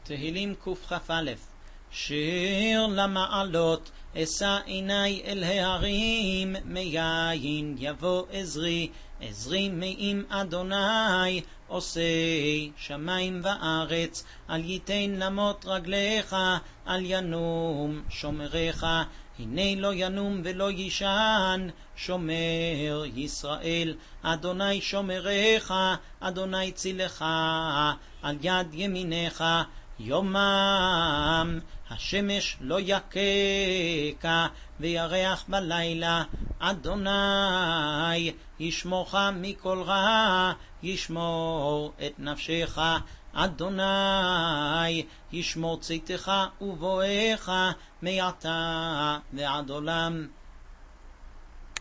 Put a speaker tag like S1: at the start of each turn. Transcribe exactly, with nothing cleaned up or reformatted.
S1: תהילים קכ"א. שיר למעלות, אשא עיני אל ההרים, מיין יבוא עזרי, עזרי מעם אדוני, עושה שמיים וארץ. אל ייתן למוט רגליך, אל ינום שומריך, הנה לא ינום ולא יישן שומר ישראל. אדוני שומריך, אדוני צילך על יד ימיניך. יומם השמש לא יככה, וירח בלילה. אדוני ישמורך מכל רע, ישמור את נפשך. אדוני ישמור צאתך ובואך מעתה ועד עולם.